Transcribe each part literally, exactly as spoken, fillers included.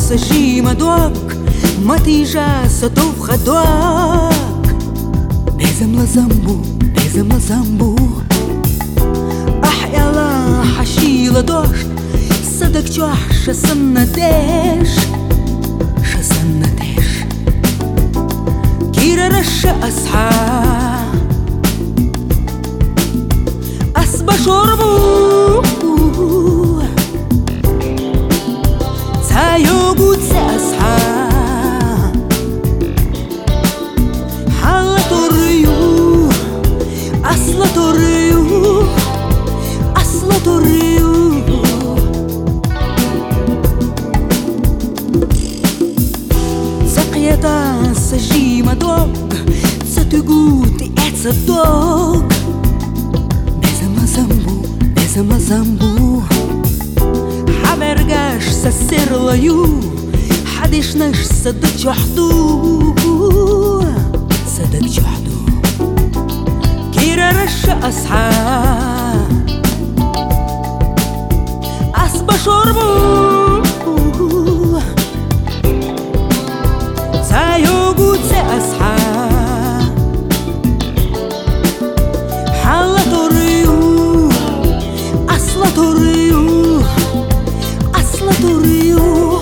سجي مدوك ما تيجا ستوف خدوك بيزم لزنبو بيزم لزنبو أحيا لا حشيلة دوش صدق جوح شسنة ديش شسنة ديش كيرا رشا أصحى أصبح شربو يوجد سأصحى حالة الريوح أصلة الريوح أصلة الريوح سقيتا سجيمة دوق ستقوت اتصدق بزم زنبو بزم زنبو حبرقاش سسر ليو حدش نش صدق جحدو صدق جحدو كيرا رش أصحى أصبح شربو سيوجد سأصحى حالة الريوح أصلة الريوح أصلة الريوح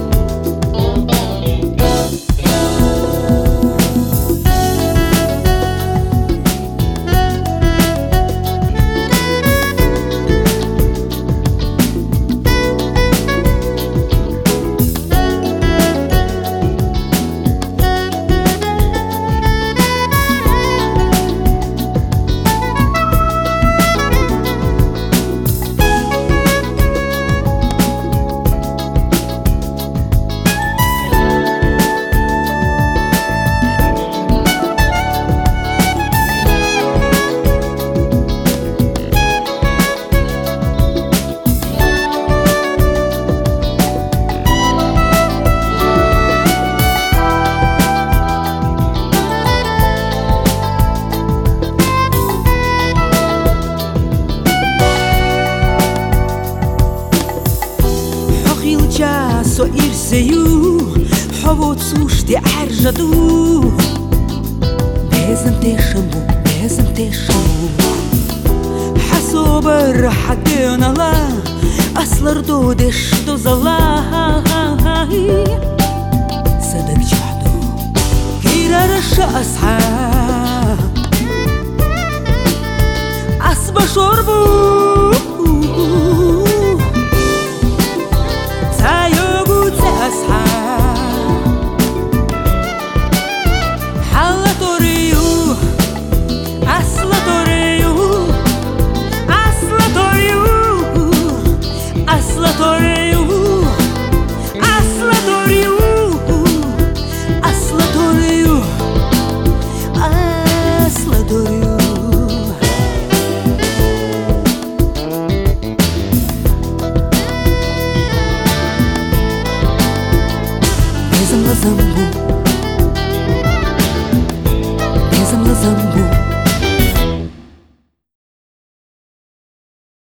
So irseju Howot sushti arjadu Bezem teshamu, bezem teshamu Hasober hadena la Aslar dodish dozala Sadak jahdu Kira rasha asha Asba shorbu